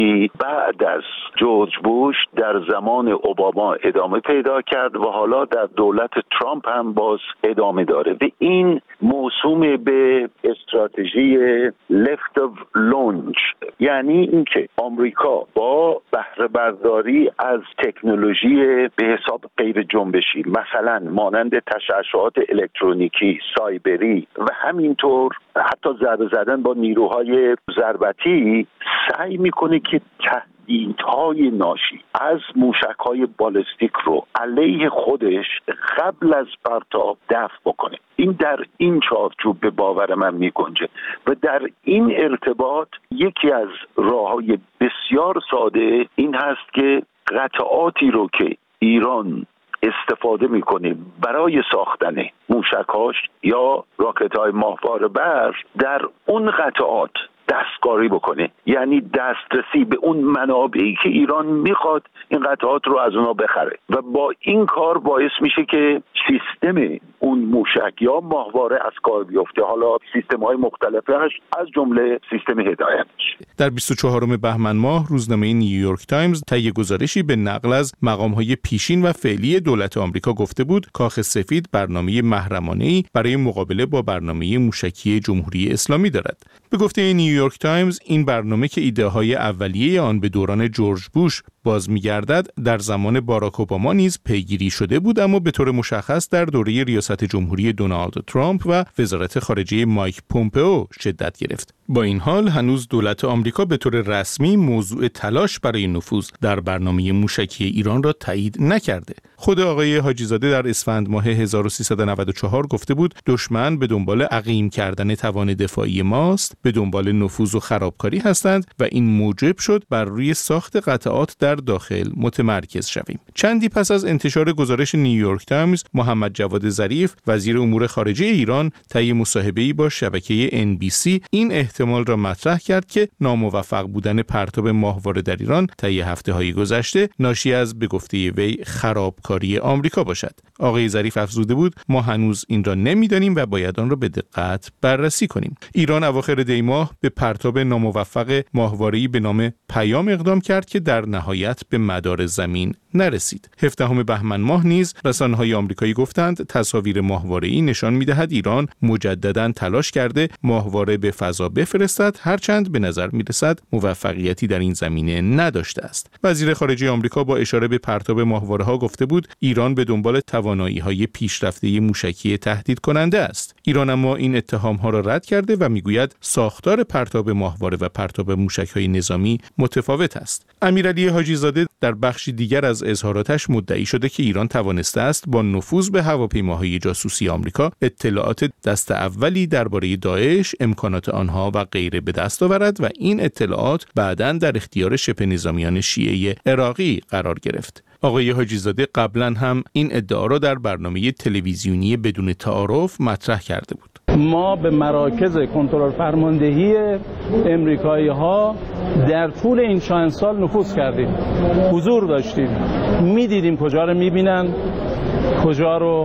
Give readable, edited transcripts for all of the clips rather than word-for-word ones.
بعد از جورج بوش در زمان اوباما ادامه پیدا کرد و حالا در دولت ترامپ هم باز ادامه داره و این موسوم به استراتژی left of launch، یعنی اینکه آمریکا با بهره برداری از تکنولوژی به حساب غیر جنبشی مثلا مانند تشعشعات الکترونیکی، سایبری و همینطور حتی ضربه زدن با نیروهای ضربتی سعی میکنه که تهدیدهای ناشی از موشک‌های بالستیک رو علیه خودش قبل از پرتاب دفع بکنه. این در این چارچوب به باور من میگنجه و در این ارتباط یکی از راه‌های بسیار ساده این هست که قطعاتی رو که ایران استفاده میکنه برای ساختن موشک‌هاش یا راکت‌های ماهواره بر در اون قطعات دستکاری بکنه، یعنی دسترسی به اون منابعی که ایران میخواد این قطعات رو از اونا بخره و با این کار باعث میشه که سیستم اون موشک یا ماهواره از کار بیفته، حالا سیستم‌های مختلفش از جمله سیستم هدایتش. در 24 بهمن ماه روزنامه نیویورک تایمز طی گزارشی به نقل از مقام‌های پیشین و فعلی دولت آمریکا گفته بود کاخ سفید برنامه محرمانه‌ای برای مقابله با برنامه موشکی جمهوری اسلامی دارد. به گفته نیویورک تایمز این برنامه که ایده‌های اولیه آن به دوران جورج بوش باز می‌گردد در زمان باراک اوباما نیز پیگیری شده بود، اما به طور مشخص در دوره ریاست جمهوری دونالد ترامپ و وزارت خارجه مایک پومپئو شدت گرفت. با این حال هنوز دولت آمریکا به طور رسمی موضوع تلاش برای نفوذ در برنامه موشکی ایران را تایید نکرده. خود آقای حاجی‌زاده در اسفند ماه 1394 گفته بود دشمن به دنبال عقیم کردن توان دفاعی ماست، به دنبال نفوذ و خرابکاری هستند و این موجب شد بر روی ساخت قطعات در داخل متمرکز شویم. چندی پس از انتشار گزارش نیویورک تایمز، محمد جواد ظریف وزیر امور خارجه ایران طی مصاحبه‌ای با شبکه NBC این احتمال را مطرح کرد که ناموفق بودن پرتاب ماهواره در ایران طی هفته‌های گذشته ناشی از به گفته وی خرابکاری آمریکا باشد. آقای ظریف افزوده بود ما هنوز این را نمی‌دانیم و باید آن را به دقت بررسی کنیم. ایران اواخر دی ماه به پرتاب ناموفق ماهواره‌ای به نام پیام اقدام کرد که در نهایت به مدار زمین نرسید. 17 بهمن ماه نیز رسانه‌های آمریکایی گفتند تصاویر ماهواره‌ای نشان می‌دهد ایران مجدداً تلاش کرده ماهواره به فضا بفرستد، هرچند به نظر می‌رسد موفقیتی در این زمینه نداشته است. وزیر خارجه آمریکا با اشاره به پرتاب ماهواره‌ها گفته بود ایران به دنبال توانایی‌های پیشرفته موشکی تهدید کننده است. ایران اما این اتهام‌ها را رد کرده و می‌گوید ساختار پرتاب ماهواره و پرتاب موشک‌های نظامی متفاوت است. امیرعلی حاجی‌زاده در بخشی دیگر از اظهاراتش مدعی شده که ایران توانسته است با نفوذ به هواپیماهای جاسوسی آمریکا اطلاعات دست اولی درباره داعش، امکانات آنها و غیره به دست آورد و این اطلاعات بعداً در اختیار شبه نظامیان شیعه عراقی قرار گرفت. آقای حاجی‌زاده قبلا هم این ادعا را در برنامه تلویزیونی بدون تعارف مطرح کرده بود. ما به مراکز کنترل فرماندهی امریکایی‌ها در طول این چند سال نفوذ کردیم، حضور داشتیم، می‌دیدیم کجا رو می‌بینن، کجا رو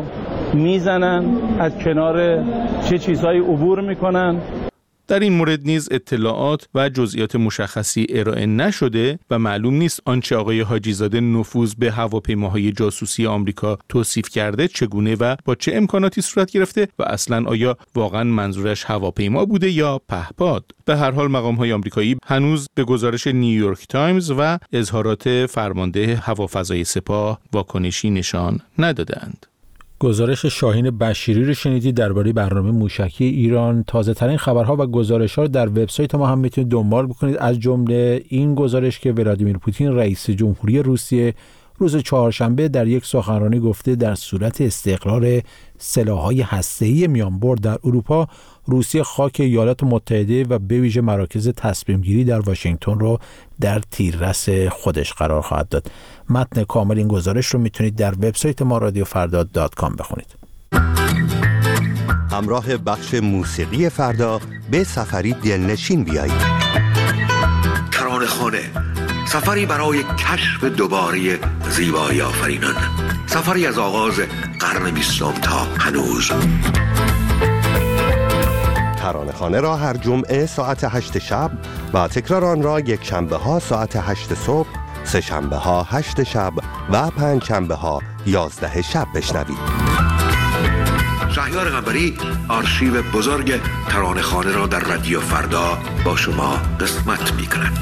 میزنن، از کنار چه چیزهایی عبور میکنن. در این مورد نیز اطلاعات و جزئیات مشخصی ارائه نشده و معلوم نیست آنچه آقای حاجی‌زاده نفوذ به هواپیماهای جاسوسی آمریکا توصیف کرده چگونه و با چه امکاناتی صورت گرفته و اصلاً آیا واقعاً منظورش هواپیما بوده یا پهپاد. به هر حال مقام‌های آمریکایی هنوز به گزارش نیویورک تایمز و اظهارات فرمانده هوافضای سپاه واکنشی نشان ندادند. گزارش شاهین بشیری رو شنیدید درباره برنامه موشکی ایران. تازه ترین خبرها و گزارش‌ها رو در وبسایت ما هم میتونید دنبال بکنید، از جمله این گزارش که ولادیمیر پوتین رئیس جمهوری روسیه روز چهارشنبه در یک سخنرانی گفته در صورت استقرار سلاح‌های هسته‌ای میانبرد در اروپا، روسیه خاک ایالات متحده و به ویژه مراکز تصمیم‌گیری در واشنگتن رو در تیررس خودش قرار خواهد داد. متن کامل این گزارش رو میتونید در وبسایت ما radiofrda.com بخونید. همراه بخش موسیقی فردا به سفری دلنشین بیایید. ترانه‌خانه، سفری برای کشف دوباره زیبایی آفرینان، سفری از آغاز قرن 20 تا هنوز. ترانه‌خوانه را هر جمعه ساعت 8 شب و تکرار آن را یک شنبه ها ساعت 8 صبح، سه شنبه ها 8 شب و پنج شنبه ها 11 شب بشنوید. شهریار قنبری آرشیو بزرگ ترانه‌خوانه را در رادیو فردا با شما قسمت می‌کند.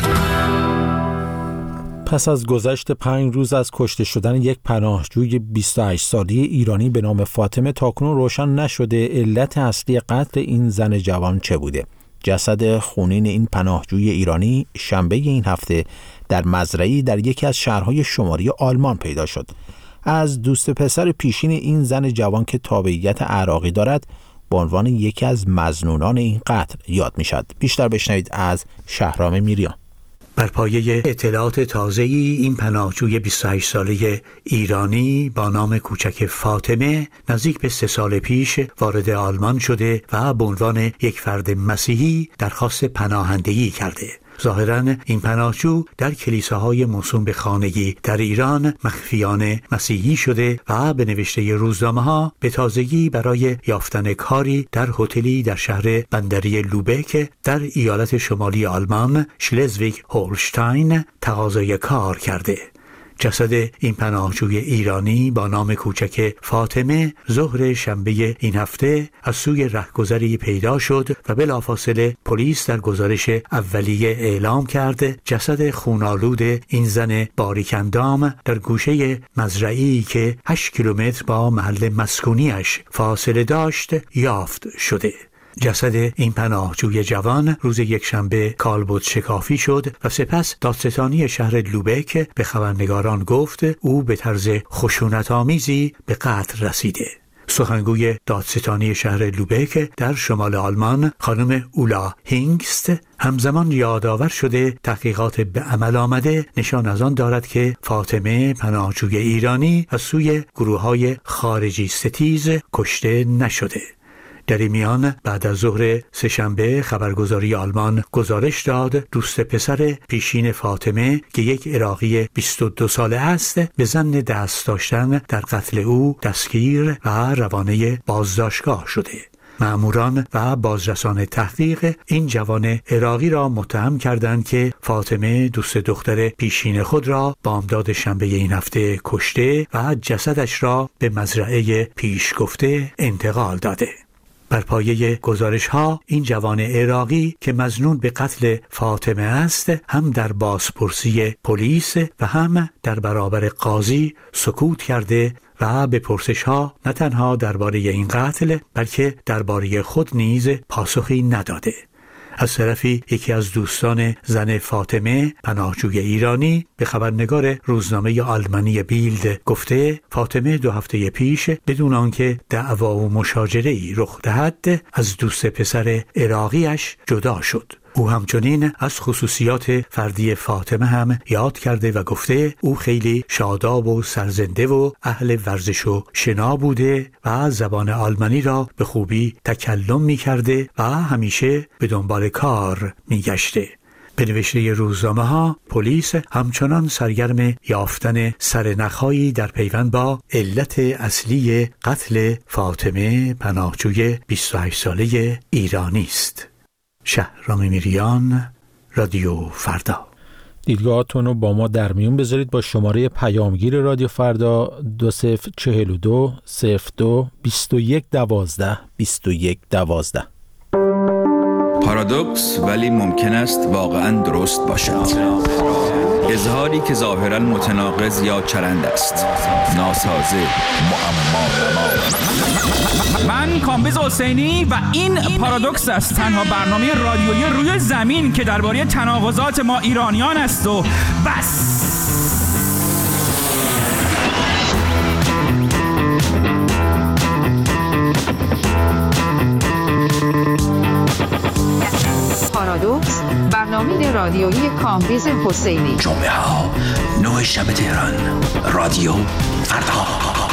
پس از گذشت 5 روز از کشته شدن یک پناهجوی 28 ساله ایرانی به نام فاطمه، تاکنون روشن نشده علت اصلی قتل این زن جوان چه بوده. جسد خونین این پناهجوی ایرانی شنبه این هفته در مزرعه‌ای در یکی از شهرهای شمالی آلمان پیدا شد. از دوست پسر پیشین این زن جوان که تابعیت عراقی دارد به عنوان یکی از مظنونان این قتل یاد می‌شد. بیشتر بشنوید از شهرام میریان. بر پایه اطلاعات تازه‌ای این پناهجوی 28 ساله ایرانی با نام کوچک فاطمه نزدیک به 3 سال پیش وارد آلمان شده و به عنوان یک فرد مسیحی درخواست پناهندگی کرده. ظاهراً این پناهجو در کلیساهای موسوم به خانگی در ایران مخفیانه مسیحی شده و به نوشته روزنامه‌ها به تازگی برای یافتن کاری در هتلی در شهر بندری لوبک در ایالت شمالی آلمان شلزویگ هولشتاین تقاضای کار کرده. جسد این پناهجوی ایرانی با نام کوچک فاطمه ظهر شنبه این هفته از سوی رهگذری پیدا شد و بلافاصله پلیس در گزارش اولیه اعلام کرد جسد خونالود این زن باریکندام در گوشه مزرعه‌ای که 8 کیلومتر با محل مسکونیش فاصله داشت یافت شده. جسد این پناهجوی جوان روز یکشنبه کالبد شکافی شد و سپس دادستانی شهر لوبک به خبرنگاران گفت او به طرز خشونت‌آمیزی به قتل رسیده. سخنگوی دادستانی شهر لوبک در شمال آلمان خانم اولا هینگست همزمان یادآور شده تحقیقات به عمل آمده نشان از آن دارد که فاطمه پناهجوی ایرانی از سوی گروه‌های خارجی ستیز کشته نشده. در این میان بعد از ظهر سه‌شنبه خبرگزاری آلمان گزارش داد دوست پسر پیشین فاطمه که یک عراقی 22 ساله است به ظن دست داشتن در قتل او دستگیر و روانه بازداشتگاه شده. مأموران و بازرسان تحقیق این جوان عراقی را متهم کردند که فاطمه دوست دختر پیشین خود را بامداد شنبه این هفته کشته و جسدش را به مزرعه پیشگفته انتقال داده. بر پایه گزارش‌ها این جوان عراقی که مظنون به قتل فاطمه است هم در بازپرسی پلیس و هم در برابر قاضی سکوت کرده و به پرسش‌ها نه تنها درباره این قتل بلکه درباره خود نیز پاسخی نداده. از طرفی یکی از دوستان زن فاطمه پناهجوی ایرانی به خبرنگار روزنامه آلمانی بیلد گفته فاطمه 2 هفته پیش بدون آنکه دعوا و مشاجره‌ای رخ دهد از دوست پسر عراقیش جدا شد. او همچنین از خصوصیات فردی فاطمه هم یاد کرده و گفته او خیلی شاداب و سرزنده و اهل ورزش و شنا بوده و زبان آلمانی را به خوبی تکلم می کرده و همیشه به دنبال کار می گشته. به نوشته روزنامه‌ها پلیس همچنان سرگرم یافتن سرنخ‌هایی در پیوند با علت اصلی قتل فاطمه پناهجوی 28 ساله ایرانی است. شهرام میریان، رادیو فردا. دیدگاهاتون رو با ما در میون بذارید با شماره پیامگیر رادیو فردا 2042 02 21 12 21 12. پارادوکس ولی ممکن است واقعاً درست باشد. اظهاری که ظاهراً متناقض یا چرند است. ناسازه، معما. من کامبیز حسینی و این پارادوکس است، تنها برنامه رادیویی روی زمین که درباره تناقضات ما ایرانیان است و بس. پارادوکس، برنامه رادیویی کامبیز حسینی. جمعه ها 9 شب تهران، رادیو فردا.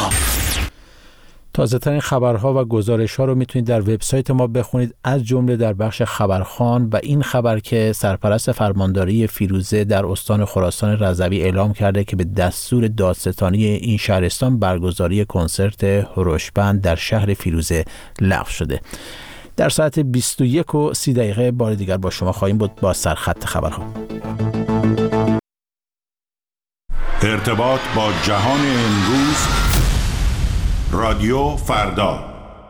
تازه ترین خبرها و گزارش‌ها رو میتونید در وبسایت ما بخونید، از جمله در بخش خبرخوان و این خبر که سرپرست فرمانداری فیروزه در استان خراسان رضوی اعلام کرده که به دستور دادستانی این شهرستان برگزاری کنسرت هوروشبند در شهر فیروزه لغو شده. در ساعت 21:30 بار دیگر با شما خواهیم بود با سرخط خبرها. ارتباط با جهان امروز، رادیو فردا.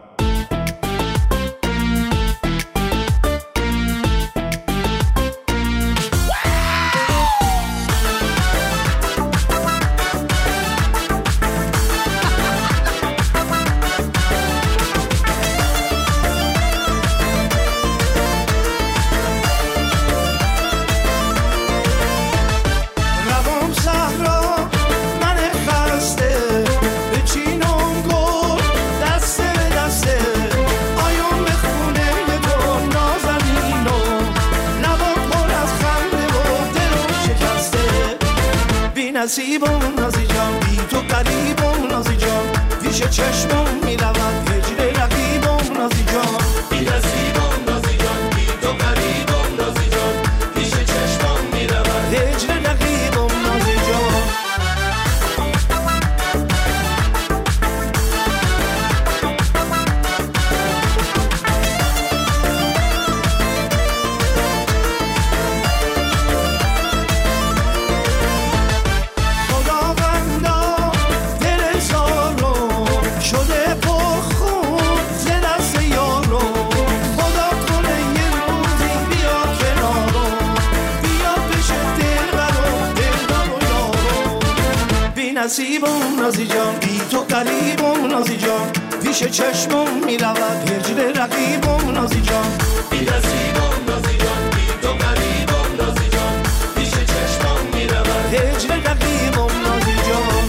نصیبم نازی جان، بی تو قریبم نازی جان، پیش چشمم میروم هجر رقیبم نازی جان. بی نصیبم نازی جان، بی تو قریبم نازی جان، پیش چشمم میروم هجر رقیبم نازی جان. نصیبم نازی جان، بی تو قریبم نازی جان، پیش چشمم میرود هجر رقیبم نازی جان. بی نصیبم نازی جان، بی تو قریبم نازی جان، پیش چشمم میرود هجر رقیبم نازی جان.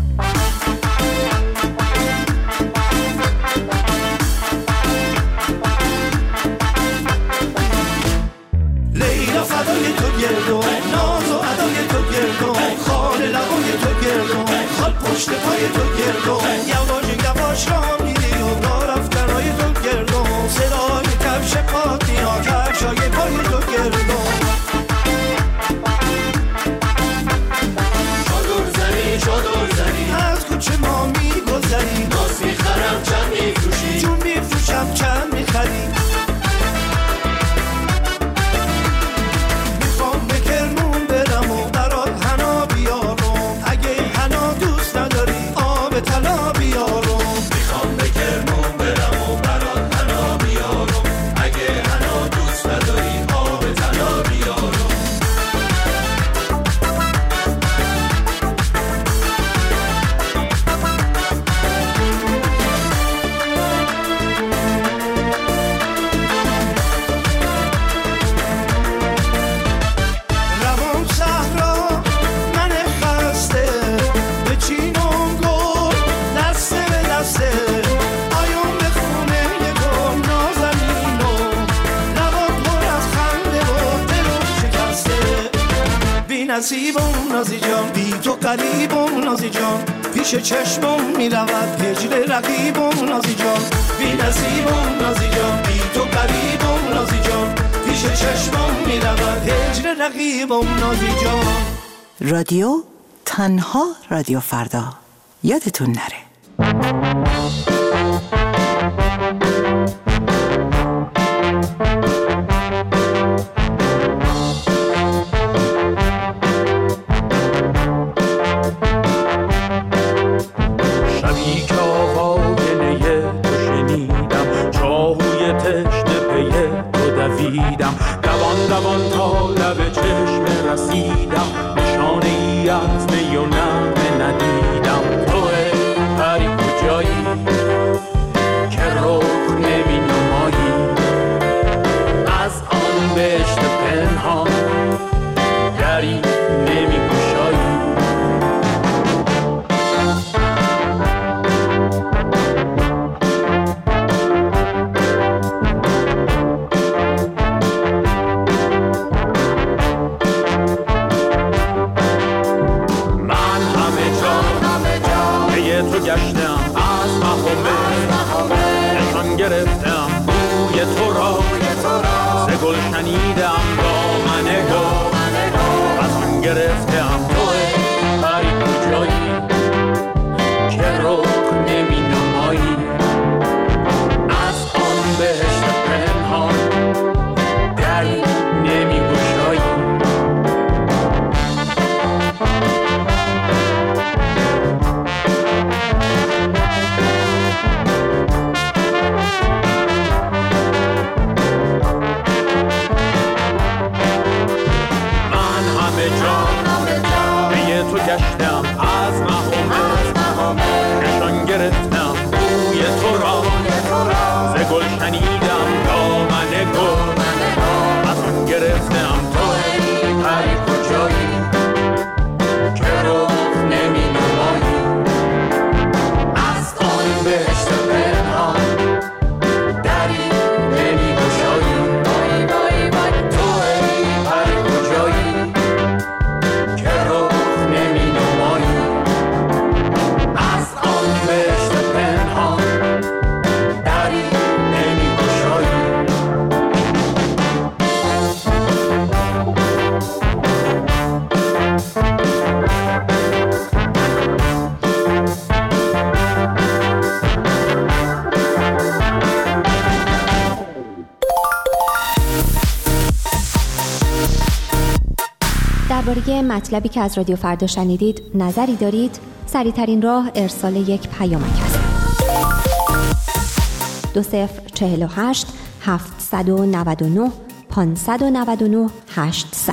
لیلا فدای تو گردم، ناز و ادای تو گردم، خال لبای تو گردم، خال پشت پای تو گردم، یواش یواش را میری و را رفتنای تو گردم، صدای کفش پات میاد کفشای پای تو گردم. چادر زنی از کوچه ما میگذری، ناز میخرم چند میفروشی، جون میفروشم چند میخری. نصیبم نازی جان، بی تو قریبم نازی جان، پیش چشمم میرود هجر رقیبم نازی جان. بی نصیبم نازی جان، بی تو قریبم نازی جان، پیش چشمم میرود هجر رقیبم نازی جان. رادیو تنها رادیو فردا، یادتون نره. دوان تا لب چشم رسیدم، نشانه ای از می و نغمه ندیدم. توه پری کجایی که رخ نمی نمایی، از آن بهشت پنهان دری نمی گشایی. شنیدم دامن از من گرفتم. توه پری کجایی که رخ نمی نمایی، از آن بهشت گشتم از مهامه نشان گرفتم بوی تو را ز گل شنیدم دامن گل از آن گرفتم تو ای پری کجایی که رو نمی نمایی از آن بهشت پنهان دری نمی گشایی تو ای پری کجایی که رو نمی نمایی از آن بهشت پنهان دری نمی گشایی. درباره مطلبی که از رادیو فردا شنیدید نظری دارید؟ سریع‌ترین راه ارسال یک پیامک است. 2048 799 599 800.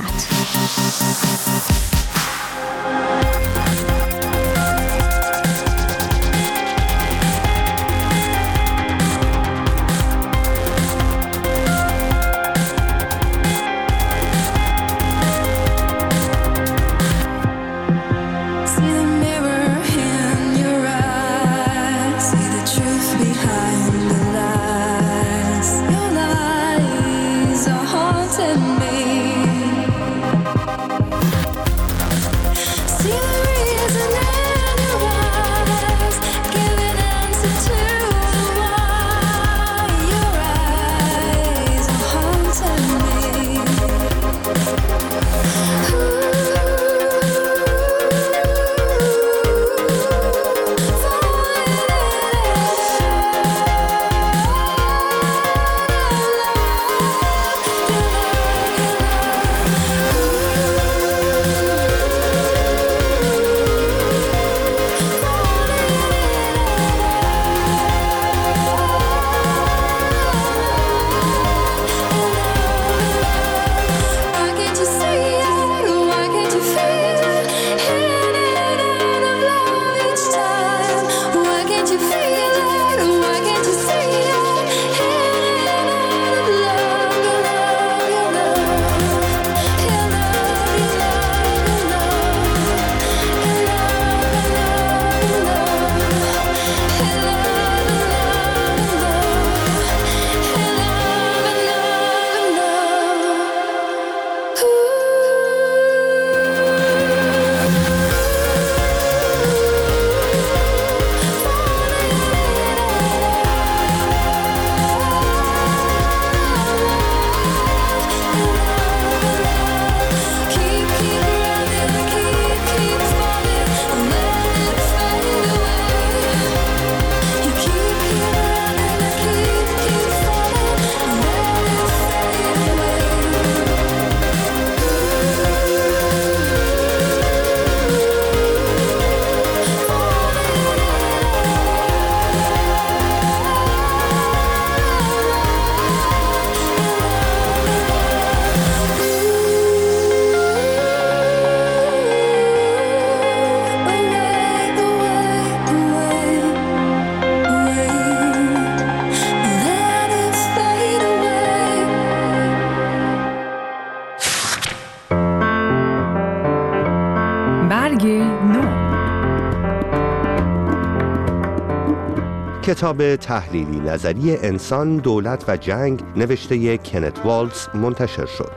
کتاب تحلیلی نظری انسان، دولت و جنگ نوشته کنت والتز منتشر شد.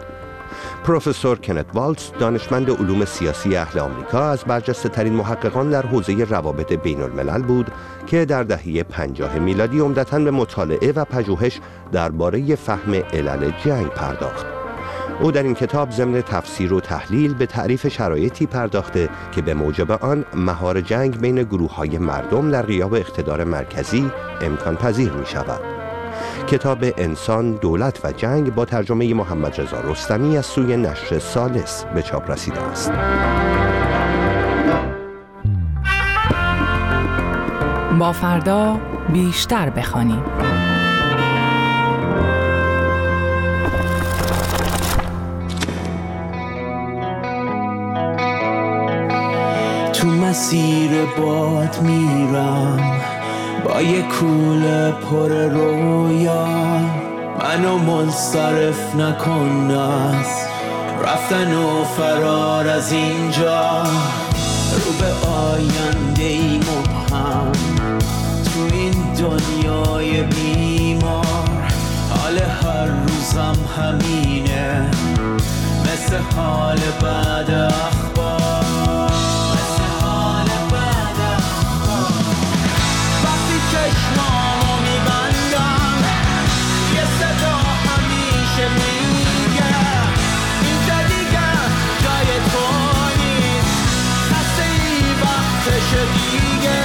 پروفسور کنت والتز دانشمند علوم سیاسی اهل آمریکا از برجسته ترین محققان در حوزه روابط بین الملل بود که در دهه 50 میلادی عمدتاً به مطالعه و پژوهش درباره فهم علل جنگ پرداخت. او در این کتاب ضمن تفسیر و تحلیل به تعریف شرایطی پرداخته که به موجب آن مهار جنگ بین گروه‌های مردم در غیاب اقتدار مرکزی امکان پذیر می شود. کتاب انسان، دولت و جنگ با ترجمه محمد رضا رستمی از سوی نشر ثالث به چاپ رسیده است. با فردا بیشتر بخوانیم. تو مسیر باد میرم با یه کوله پر رویا، منو منصرف نکن از رفتن و فرار از اینجا، رو به آینده ای مبهم تو این دنیای بیمار، حال هر روزم همینه مثل حال بعد اخبار. وقتی چشمامو میبندم یه صدا همیشه میگه اینجا دیگه جای تو نیست، خسته ای وقتشه دیگه.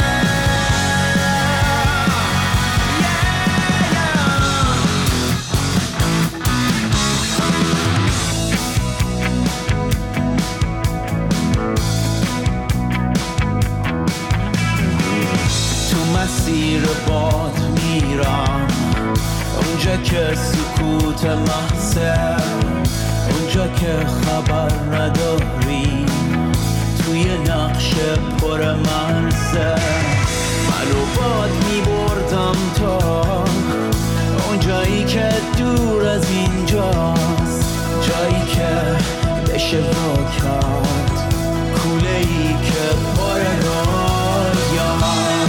مسیر باد میرم اونجا که سکوت محضه، اونجا که خبر نداری توی نقش پر مرزه، منو باد میبردم تا اونجایی که دور از اینجاست، جایی که بشه با کرد کوله ای که پر رویا.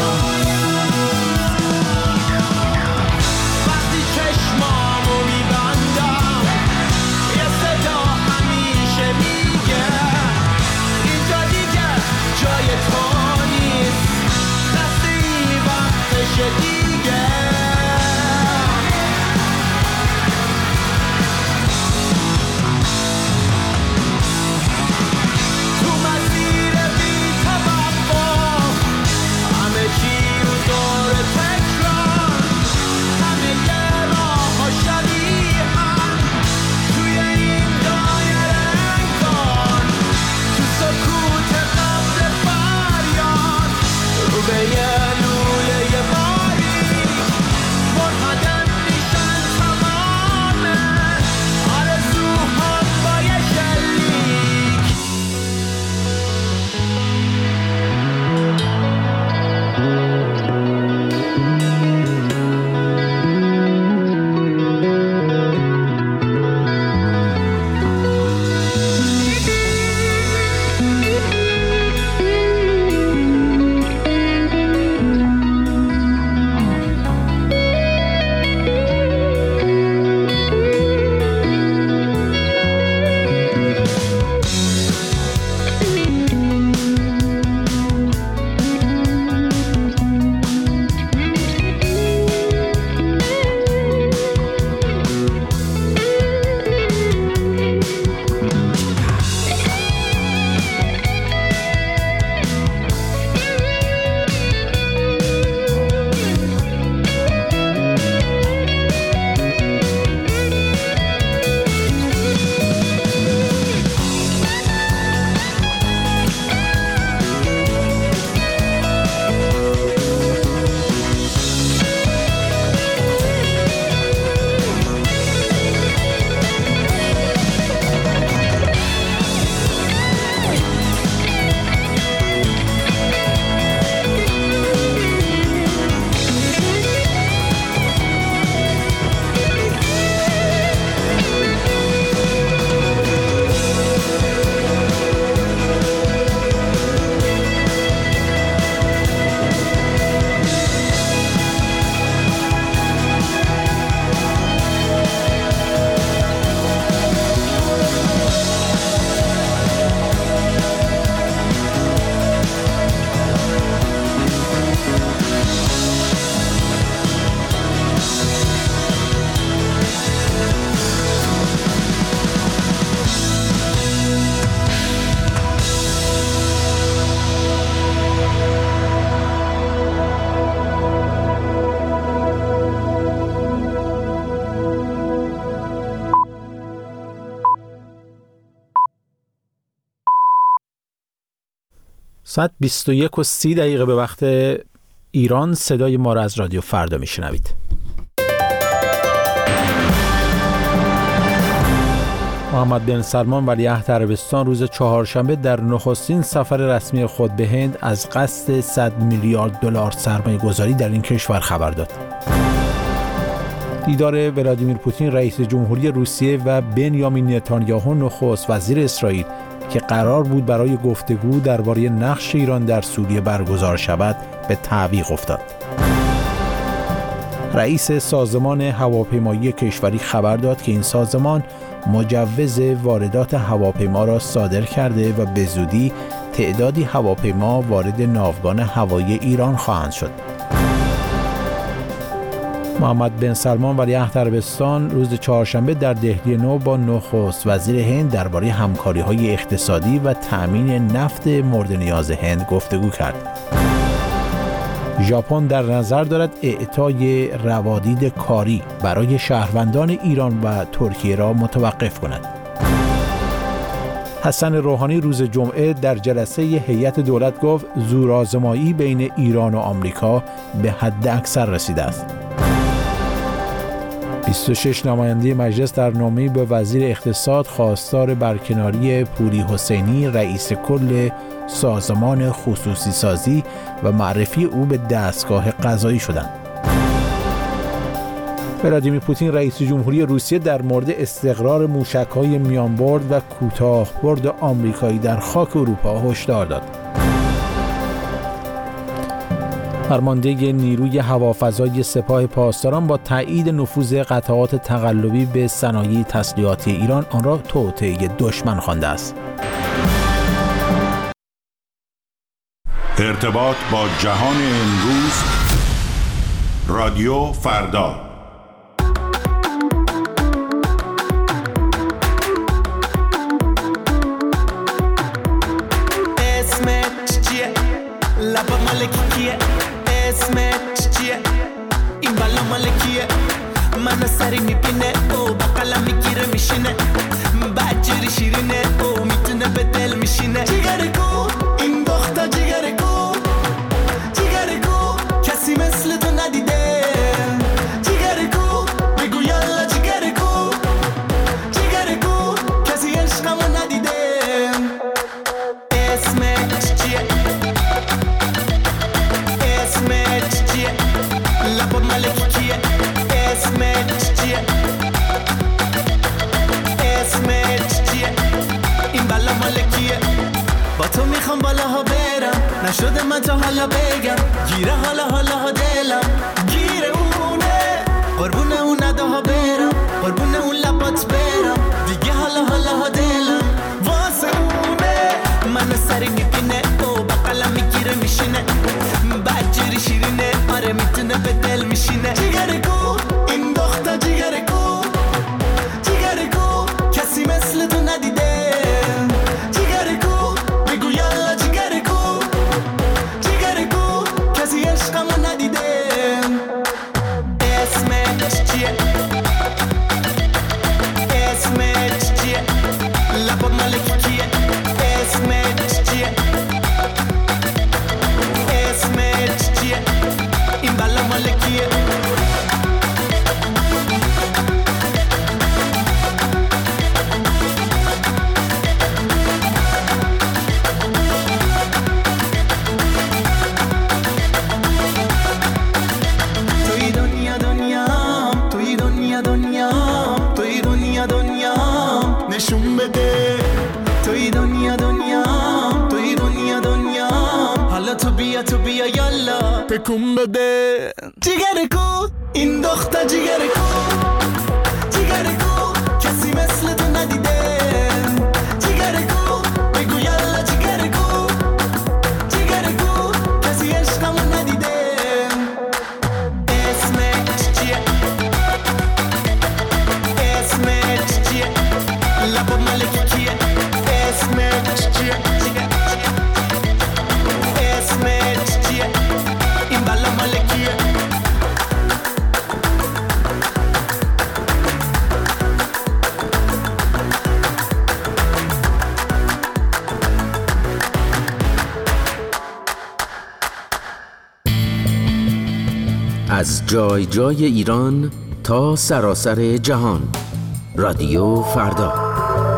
ساعت 21:30 به وقت ایران. صدای ما را از رادیو فردا میشنوید. محمد بن سلمان ولیعهد عربستان روز چهارشنبه در نخستین سفر رسمی خود به هند از قصد 100 میلیارد دلار سرمایه‌گذاری در این کشور خبر داد. دیدار ولادیمیر پوتین رئیس جمهوری روسیه و بنیامین نتانیاهو نخست وزیر اسرائیل که قرار بود برای گفتگو درباره نقش ایران در سوریه برگزار شود به تعویق افتاد. رئیس سازمان هواپیمایی کشوری خبر داد که این سازمان مجوز واردات هواپیما را صادر کرده و به زودی تعدادی هواپیما وارد ناوگان هوایی ایران خواهند شد. محمد بن سلمان ولیعهد عربستان روز چهارشنبه در دهلی نو با نخست وزیر هند درباره همکاری‌های اقتصادی و تأمین نفت مورد نیاز هند گفتگو کرد. ژاپن در نظر دارد اعطای روادید کاری برای شهروندان ایران و ترکیه را متوقف کند. حسن روحانی روز جمعه در جلسه هیئت دولت گفت زورآزمایی بین ایران و آمریکا به حد اکثر رسیده است. 26 نماینده مجلس در نامه‌ای به وزیر اقتصاد خواستار برکناری پوری حسینی رئیس کل سازمان خصوصی سازی و معرفی او به دستگاه قضایی شدند. ولادیمیر پوتین رئیس جمهوری روسیه در مورد استقرار موشک‌های میانبرد و کوتاه‌برد آمریکایی در خاک اروپا هشدار داد. فرمانده نیروی هوافضای سپاه پاسداران با تایید نفوذ قطعات تقلبی به صنایع تسلیحاتی ایران آن را توطئه دشمن خوانده است. ارتباط با جهان امروز، رادیو فردا. اسمت چیه؟ لبا مال کیه؟ اسمت چیه؟ این بالا مال کیه؟ منو سری میبینه او با قلم میگیره میشینه بجری شیرینه او میتونه به دل میشینه جیگره کو این دختر جیگره کو جیگره کو کسی مثل تو ندیده جیگره کو بگو یالا جیگره کو جیگره کو کسی عشقمو ندیده اسمت چیه اسمت چیه لبا ملک کیه اسمت چیه اسمت چیه این بالا مالکیه با تو میخوام بالاها برم نشده من تا حالا بگم گیره حالا ها دلم گیره اونه قربونه اون نداها برم قربونه اون لبات برم دیگه حالا ها دلم واسه اونه منو سری میبینه او با قلم میگیره میشینه بجری شیرینه آره میتونه به دل میشینه جیگره کو این دختر جیگره کو جیگره کو کسی مثل تو ندیده جیگره کو بگو یالا جیگره کو جیگره کو کسی عشقمو ندیده اسمت چیه اسمت چیه لبا ملک کیه اسمت چیه اسمت چیه این بالا مالکیه توی دنیا دنیام توی دنیا دنیام توی دنیا دنیام نشون بده توی دنیا دنیام توی دنیا دنیام حالا تو بیا یالا بکن بده جیگره کو این دختر جیگره کو جیگره کو کسی مثل تو ندیده جیگره کو بگو یالا جیگره کو جیگره کو کسی عشقمو ندیده اسمت چیه اسمت چیه لبا ملک کیه اسمت چیه اسمت چیه این بالا مالکیه از جای جای ایران تا سراسر جهان، رادیو فردا.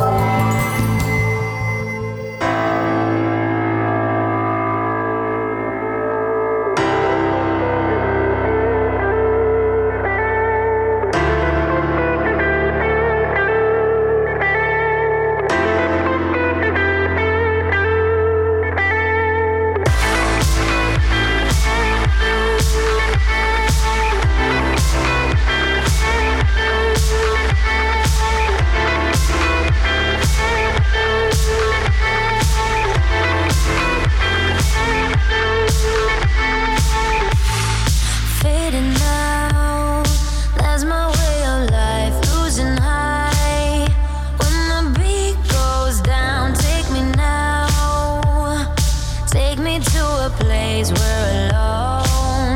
a place we're alone,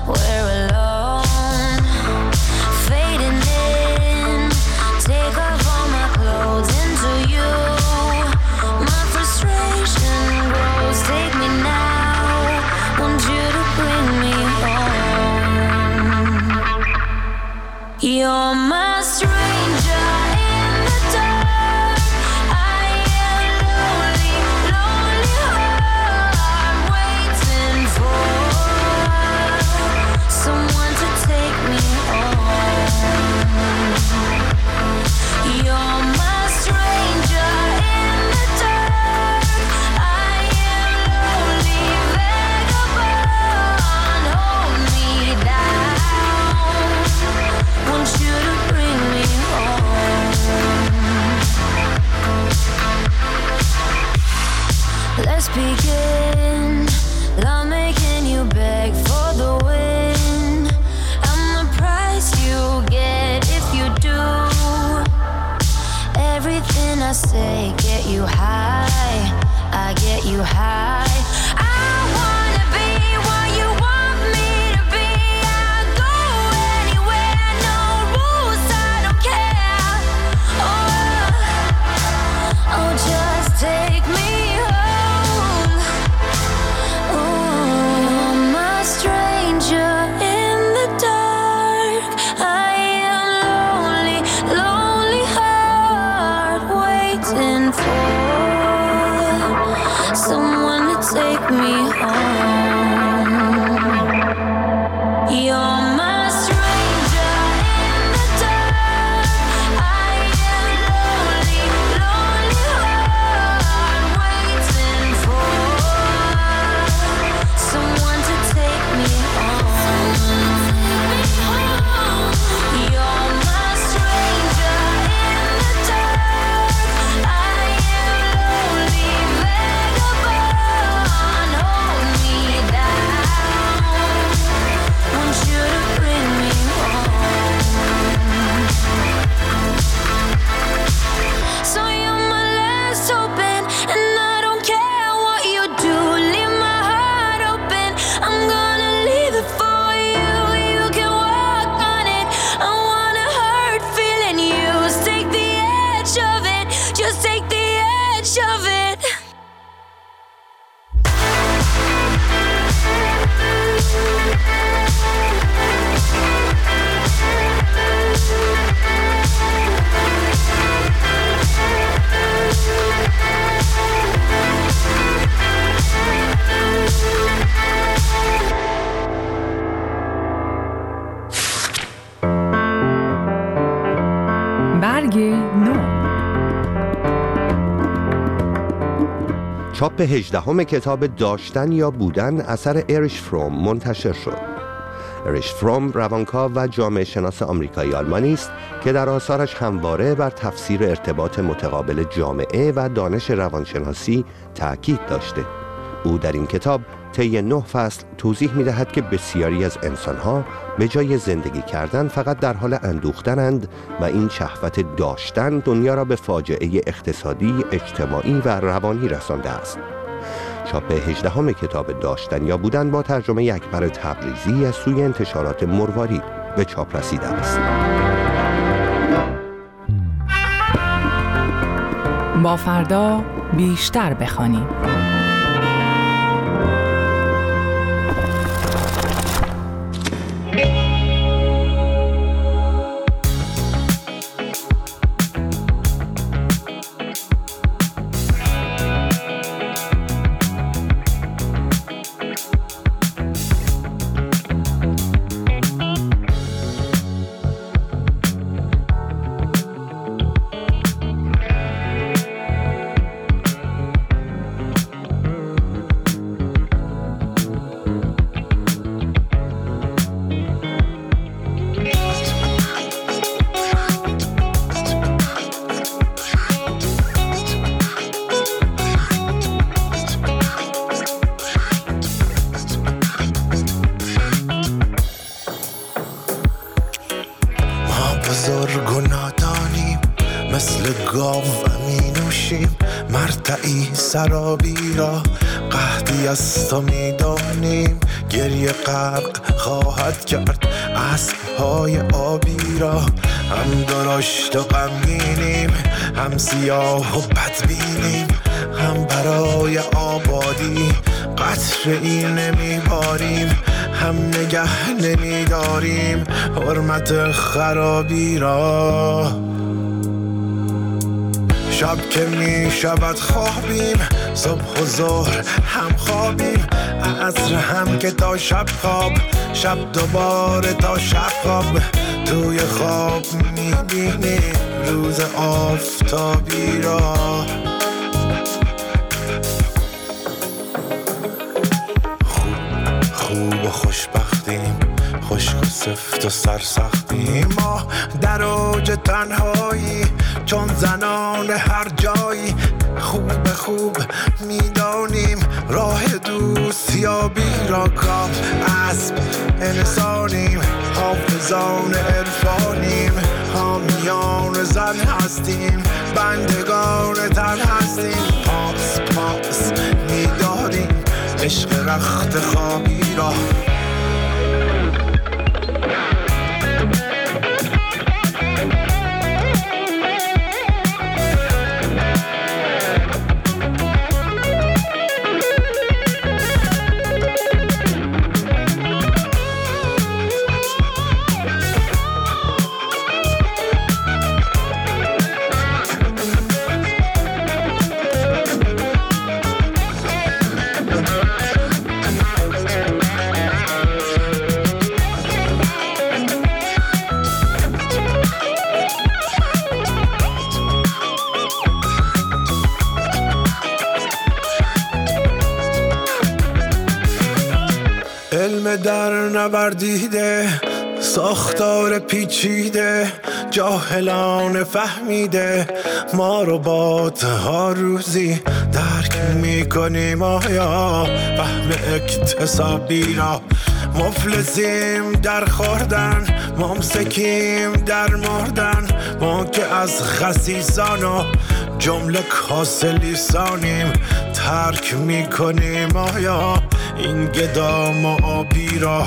fading in, take off all my clothes into you, my frustration grows, take me now, want you to bring me home, you're my stranger in the dark, I am lonely, lonely heart, waiting for someone to take me home, you're my stranger in the dark, I am lonely vagabond, hold me down, want you to bring me home, let's begin, love making you beg for the win, I'm the price you get if you do, everything I say get you high, I get you high, I wanna be what you want me to be, I'll go anywhere, no rules, I don't care, oh just take me home, oh my stranger in the dark, I am lonely, lonely heart, waiting for someone to take me home, you're my stranger in the dark, I am lonely, lonely heart, waiting for someone to take me home, you're my stranger in the dark, I am lonely vagabond, hold me down, want you to bring me home, so you're my last open, and I don't care what you do, leave my heart open, I'm gonna leave it for you, you can walk on it, I wanna hurt feeling used, take the edge of it, just take the edge of it. برگ نو. چاپ 18 کتاب داشتن یا بودن اثر اریش فروم منتشر شد. اریش فروم روانکاو و جامعه شناس آمریکایی آلمانی است که در آثارش همواره بر تفسیر ارتباط متقابل جامعه و دانش روانشناسی تأکید داشته. او در این کتاب طی 9 فصل توضیح می‌دهد که بسیاری از انسان‌ها به جای زندگی کردن فقط در حال اندوختنند و این شهوت داشتن دنیا را به فاجعه اقتصادی، اجتماعی و روانی رسانده است. چاپ 18 کتاب داشتن یا بودن با ترجمه اکبر تبریزی از سوی انتشارات مروارید به چاپ رسیده است. با فردا بیشتر بخوانیم. بزرگ و نادانیم، مثل گاو می نوشیم مرتعی سرابی را عهدی از تو میدانیم گریه غرق خواهد کرد اسب‌های آبی را. هم درشت و غمگینیم، هم سیاه و بدبینیم، هم برای آبادی قطره‌ای نمیباریم، هم نگه نمیداریم حرمت خرابی را. شب که می شود خوابیم، صبح و ظهر هم خوابیم، عصر هم که تا شب خواب، شب دوباره تا شب خواب. توی خواب می بینیم روز آفتابی را. خوب و خوشبختیم، خشک و سفت و سرسختیم، ما در اوج تنهایی چون زنان هر جایی. خوب میدانیم راه دوستیابی را. کاف اسب انسانیم، حافظان عرفانیم، حامیان زن هستیم، بندگان تن هستیم. پاس میداریم عشق رخت خوابی را. در نوردیده ساختار پیچیده، جاهلان فهمیده ما ربات ها روزی درک میکنیم آیا فهم اکتسابی را. مفلسیم در خوردن، ممسکیم در مردن، ما که از خسیسان و جمله کاسه لیسانیم ترک میکنیم آیا این گدام و آبی را.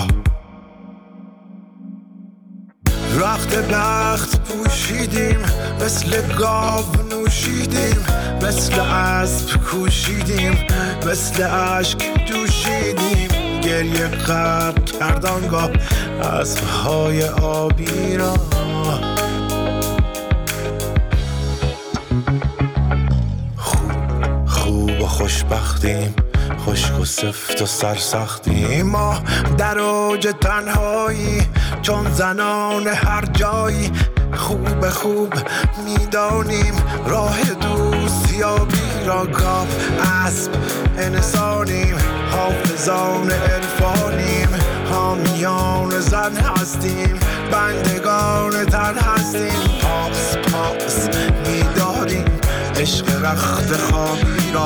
رخت بخت پوشیدیم، مثل گاو نوشیدیم، مثل اسب کوشیدیم، مثل اشک جوشیدیم، گریه غرق کرد آنگاه اسب‌های آبی را. خوب و خوشبختیم، خشک و سفت و سرسختیم، ما در اوج تنهایی چون زنان هر جایی. خوب میدانیم راه دوستیابی را. کاف اسب انسانیم، حافظان عرفانیم، حامیان زن هستیم، بندگان تن هستیم. پاس میداریم عشق رخت خوابی را.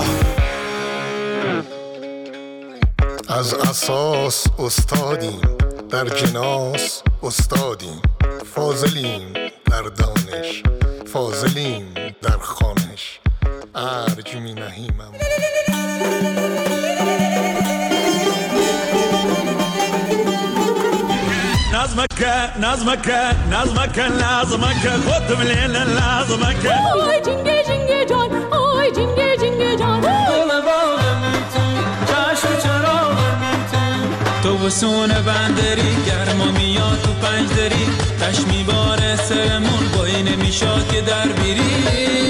از اساس استادیم، در جناس استادیم، فاضلیم در دانش، فاضلیم در خوانش، ارج می نهیم. نظمك خد من هنا نظمك. آی جنگه جنگه جان، آی جنگه جنگه جان، تو بسون بندری گرما میاد تو پنج دری، تش میباره سرمون بایی نمیشاد که در بیری.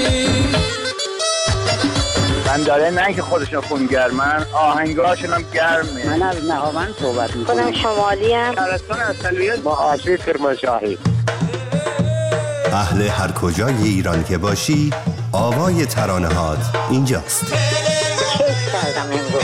بنداره نه که خودشون خونگرمن، آهنگاشون هم گرمه. من از نهاوند صحبت میکنم. خودم شمالی ام. شهرستان اصلیت با آسوی کرمانشاهی. اهل هر کجای ایران که باشی، آوای ترانه‌هات اینجاست. کیف کردم امروز.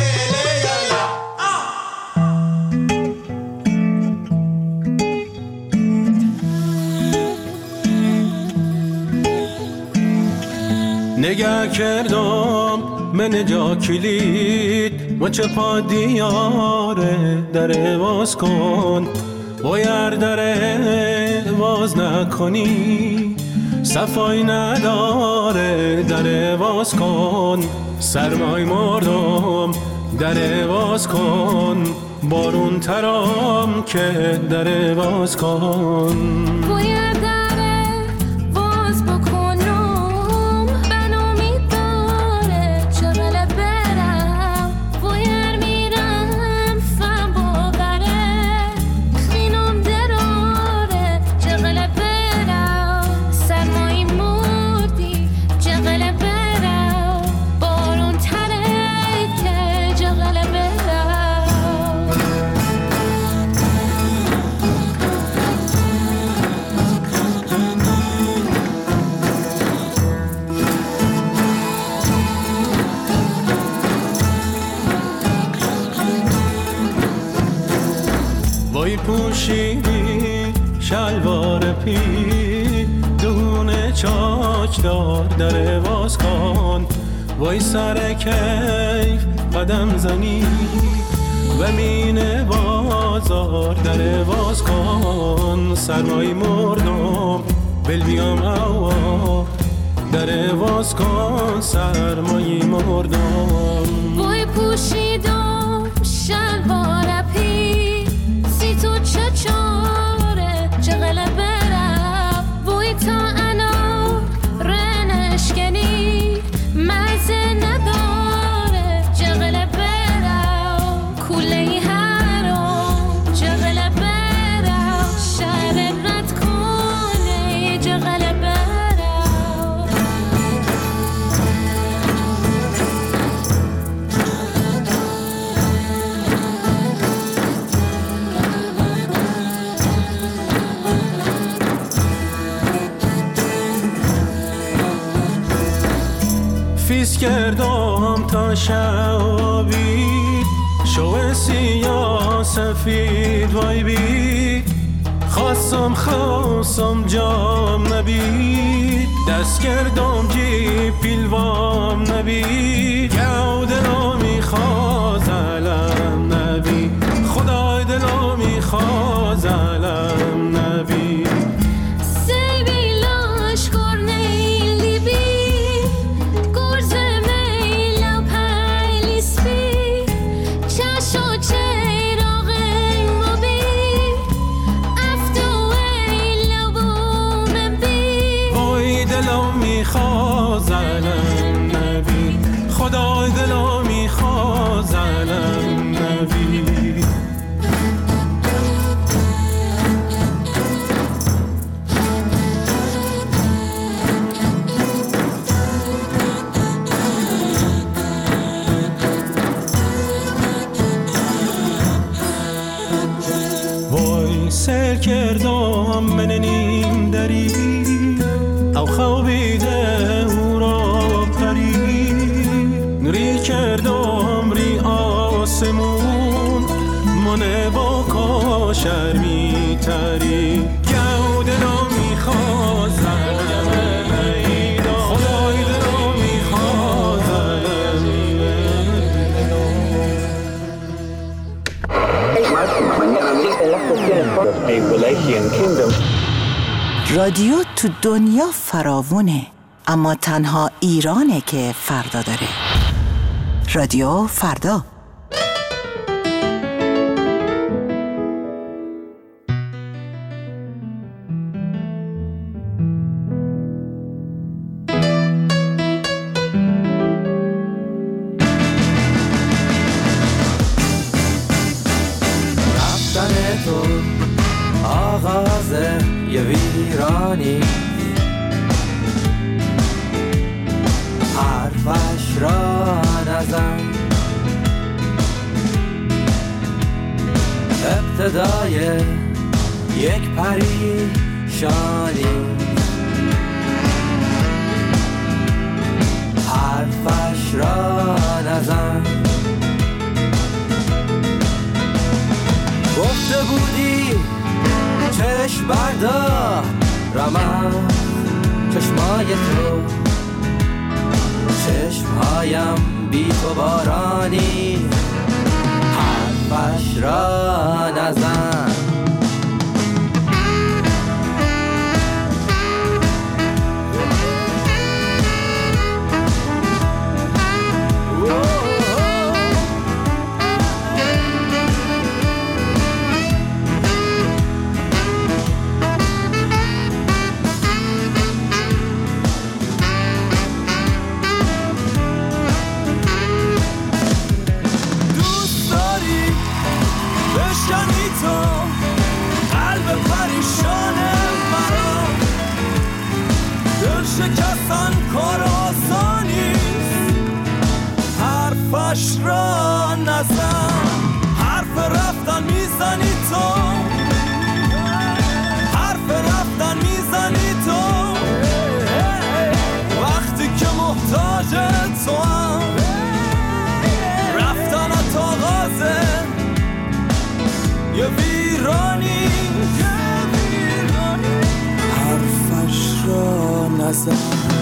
نگه کردم من جا کلید مچ پا دیاره، در باز کن باید در باز نکنی، صفای نداره در باز کن. سرمای مردم در باز کن، بارون ترام که در باز کن. باید در باز بکنم، بنامید داره چقدر برم. باید میرم فهم باوره، خینم دراره چقدر برم. سرمایی مردی چقدر برم، بارون تره که چقدر برم. وای پوشیدی شلوار پی، دونه چاک دار در باز کن. وای سر کیف قدم زنی و مین بازار در باز کن. سرمایی مردم بل بیام اوا در باز کن. سرمایی مردم وای پوشیدم شلوار پی، سی تو چاره چقدر برم. وای تا انا رنشکنی مزه نداره چقدر برم. کوله هرام چقدر برم، شهر رد کنه چقدر برم. فیس کردم تا شبی، شو سیاه سفید وای بی. خواستم جام نبید، دست کردم جی پیلوام نبید. گو دلو میخواز علم نبید، خدای دلو میخواز علم نبید. میخواز علم نبی، خدای دلو میخواز علم نبی. وای سر کردم من نیم دری، او خوابیده او را پری. نوری کردم ری آسمون، منه با کاشر میتری. گو دلو میخواز علم نبید، خدای دلو میخواز علم نبید. رادیو تو دنیا فراوونه، اما تنها ایرانه که فردا داره. رادیو فردا. رفتن تو آغاز یه ویرانی، حرفش را نزن. ابتدای یک پریشانی، حرفش را نزن. گفته بودی چشم بردار رمز چشمای تو، چشمهایم بی تو بارانی، حرفش را نزن. من نزن. حرف رفتن میزنی تو، حرف رفتن میزنی تو، وقتی که محتاج تو هم. رفتنت آغازه یه ویرانی، حرفش را نزن.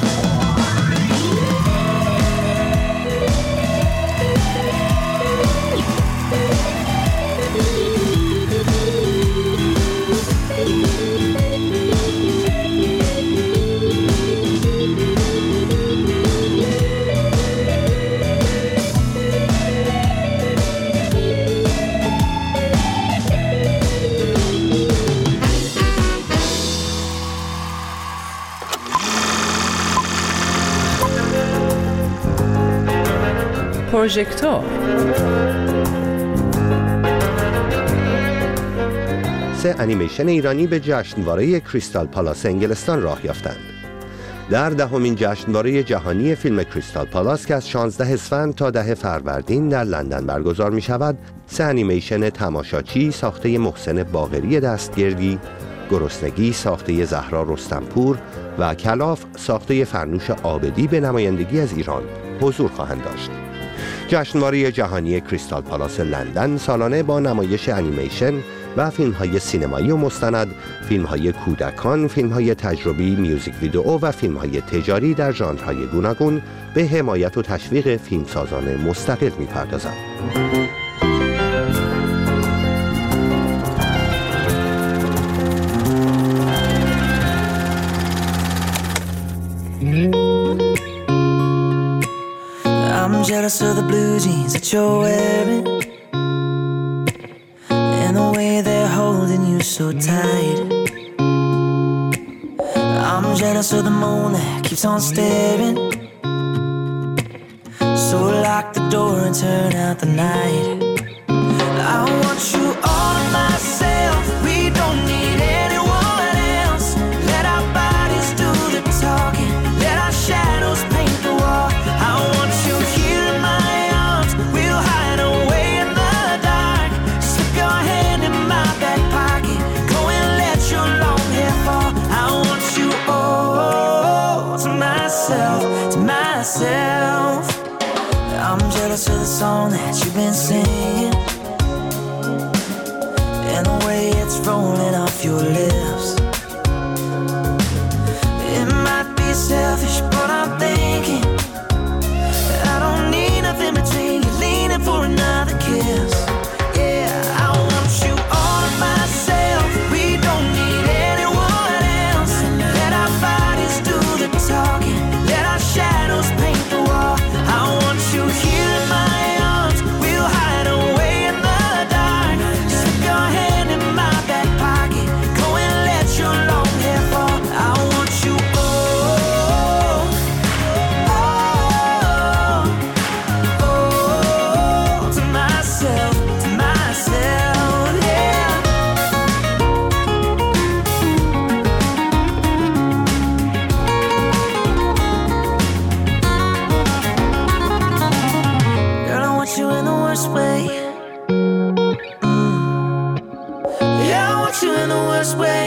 پروژکتور. سه انیمیشن ایرانی به جشنواره کریستال پالاس انگلستان راه یافتند. در 10مین جشنواره جهانی فیلم کریستال پالاس که از 16 اسفند تا 10 فروردین در لندن برگزار می شود، سه انیمیشن تماشاچی ساخته محسن باقری دستگردی، گرسنگی ساخته زهرا رستمپور و کلاف ساخته فرنوش عابدی به نمایندگی از ایران حضور خواهند داشت. جشنواره جهانی کریستال پالاس لندن سالانه با نمایش انیمیشن و فیلم‌های سینمایی و مستند، فیلم‌های کودکان، فیلم‌های تجربی، میوزیک ویدئو و فیلم‌های تجاری در ژانرهای گوناگون به حمایت و تشویق فیلمسازان مستقل می‌پردازد. I'm jealous of the blue jeans that you're wearing, and the way they're holding you so tight. I'm jealous of the moon that keeps on staring, so lock the door and turn out the night. I want you all to myself, we don't need anyone else. Let our bodies do the talking, let our shadows paint the wall. I want you here in my arms, we'll hide away in the dark. Slip your hand in my back pocket, go and let your long hair fall. I want you all to myself, to myself. I'm jealous of the song that you've been singing, and the way it's rolling off your lips. It might be selfish, but I'm thinking I don't need nothing between you, leaning for another kiss. Yeah, I want you all to myself, we don't need anyone else. Let our bodies do the talking, let our shadows paint the wall. I want you here in my arms, we'll hide away in the dark. Slip your hand in my back pocket, go and let your long hair fall. I want you all, to myself, yeah. Girl, I want you in the worst way. Yeah, I want you in the worst way.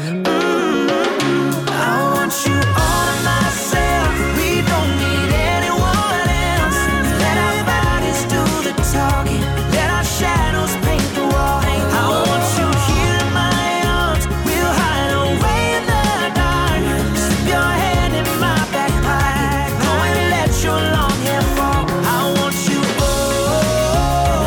I want you all to myself, we don't need anyone else. Let our bodies do the talking, let our shadows paint the wall. I want you here in my arms, we'll hide away in the dark. Slip your hand in my back pocket, go and let your long hair fall. I want you all,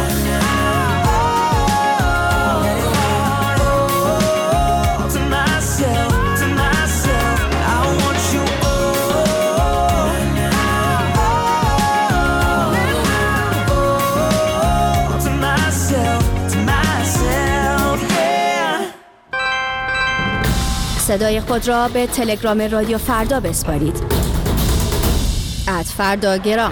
to myself, to myself. I want you all, to myself, yeah. صدای خود را به تلگرام رادیو فردا بسپارید. @فرداگرام.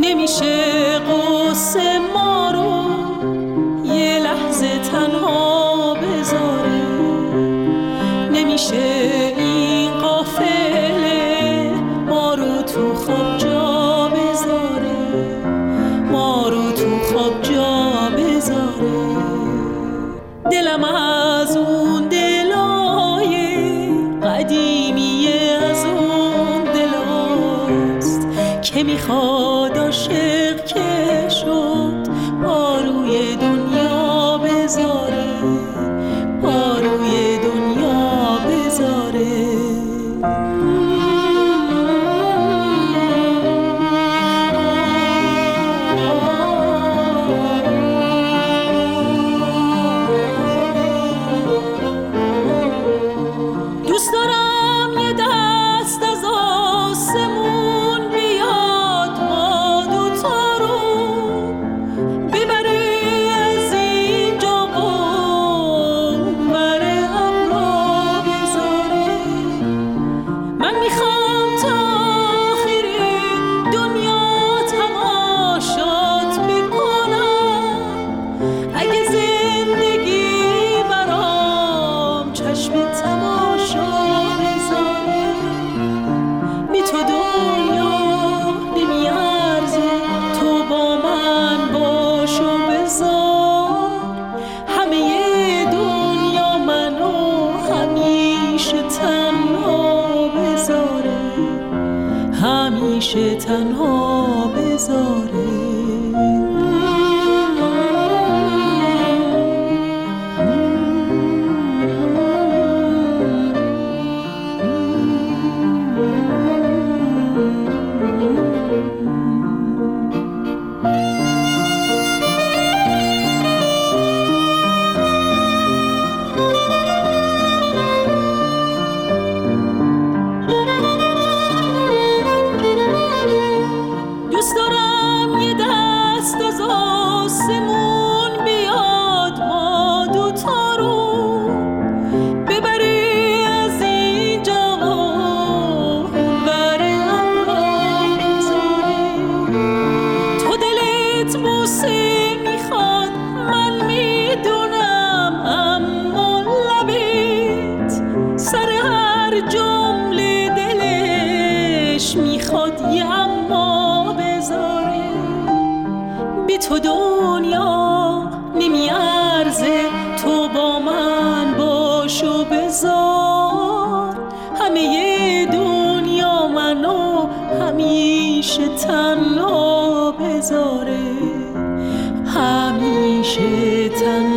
نمیشه قصه ما رو یه لحظه تنها بذاره، نمیشه این قافله ما رو تو خواب جا بذاره، ما رو تو خواب جا بذاره. دلم از اون دلای قدیمیه، از اون دلاست که میخواد عاشق که شد پا روی دنیا بذاره، پا روی دنیا بذاره. همیشه تنها بذاره. تو دنیا نمیارزه، تو با من باش و بذار همه دنیا منو همیشه تنها بذاره، همیشه تنها